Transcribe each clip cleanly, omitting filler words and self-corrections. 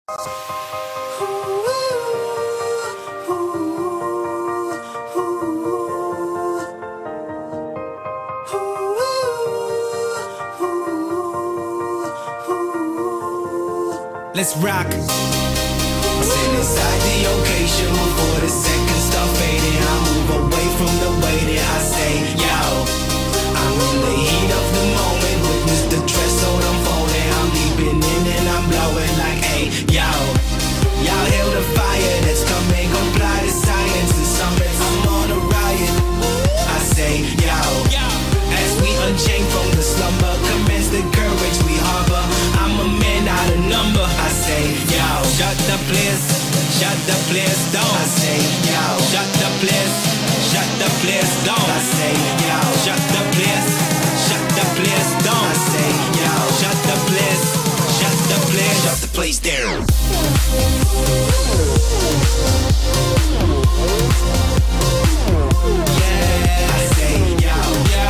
Let's rock. Sit inside the occasion before the seconds start fading. I move away from the waiting. I say, yo, I'm in the heat of the moment. Witness the threshold unfolding. I'm leaping in and I'm blowing like, hey, yo. Y'all hear the fire that's coming. Comply to science and summits. I'm on a riot. I say, yo, as we unchain from the slumber, commence the courage we harbor. I'm a man out of number. I say, yo, shut the place down. I say, yo, shut the place down. I say, yo, shut the place down. I say, yo, shut the place down. Yeah, I say, yo.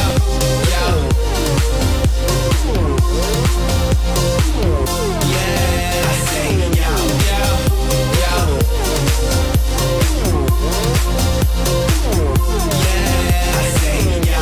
Yeah, I say, yo. Yeah, I say, yo.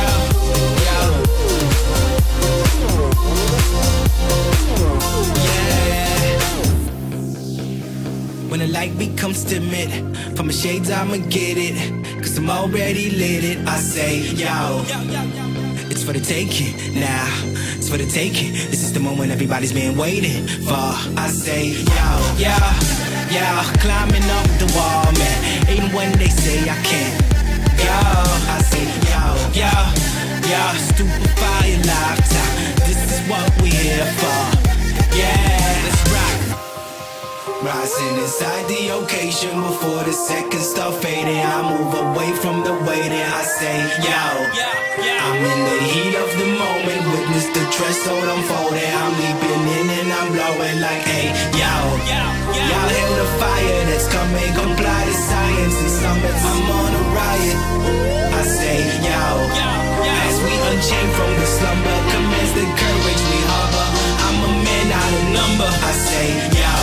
When the light becomes timid, from my shades I'ma get it, cause I'm already lit it. I say, yo, it's for the taking now, it's for the taking. This is the moment everybody's been waiting for. I say, yo, climbing up the wall, man, ain't when they say I can't. Yo, I say, yo, stupefy your lifetime. This is what we here for. Yeah, let's rock. Rising inside the occasion before the seconds start fading. I move away from the waiting. I say, yo, I'm in the heat of the moment. Witness the threshold unfolding. I'm leaping in and I'm blowing like, hey, yo. Y'all hear the fire that's coming. Comply to science and summits. I'm on a riot. I say, yo, as we unchain from the slumber, commence the courage we harbor. I'm a man out of number. I say, yo.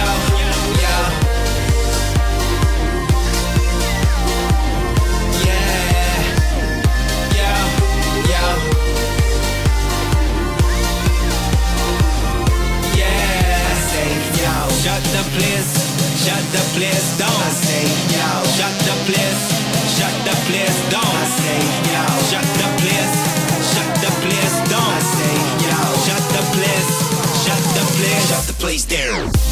Shut the place down. I say, yo. Shut the place down. I say, yo. Shut the place down. I say, yo. Shut the place down.